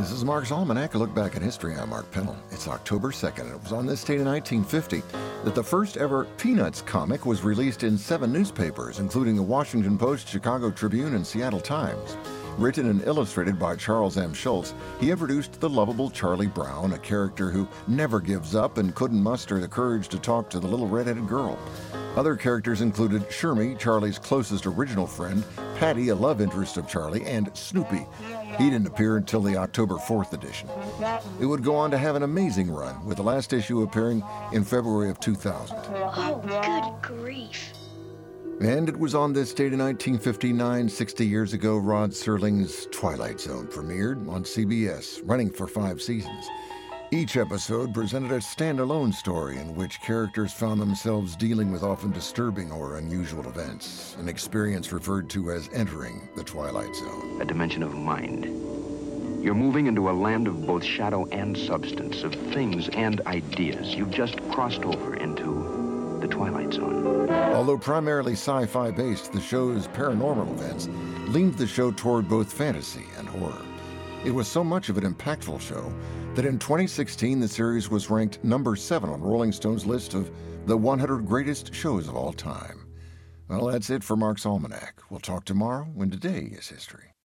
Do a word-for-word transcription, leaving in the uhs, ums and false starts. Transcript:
This is Mark's Almanac, a look back at history. I'm Mark Pennell. It's October second, and it was on this date in nineteen fifty that the first ever Peanuts comic was released in seven newspapers, including the Washington Post, Chicago Tribune, and Seattle Times. Written and illustrated by Charles M. Schulz, he introduced the lovable Charlie Brown, a character who never gives up and couldn't muster the courage to talk to the little red-headed girl. Other characters included Shermie, Charlie's closest original friend, Patty, a love interest of Charlie, and Snoopy. He didn't appear until the October fourth edition. It would go on to have an amazing run, with the last issue appearing in February of two thousand. Oh, good grief. And it was on this date in nineteen fifty-nine, sixty years ago, Rod Serling's Twilight Zone premiered on C B S, running for five seasons. Each episode presented a standalone story in which characters found themselves dealing with often disturbing or unusual events, an experience referred to as entering the Twilight Zone. A dimension of mind. You're moving into a land of both shadow and substance, of things and ideas. You've just crossed over into the Twilight Zone. Although primarily sci-fi based, the show's paranormal events leaned the show toward both fantasy and horror. It was so much of an impactful show that in twenty sixteen the series was ranked number seven on Rolling Stone's list of the one hundred greatest shows of all time. Well, that's it for Mark's Almanac. We'll talk tomorrow when today is history.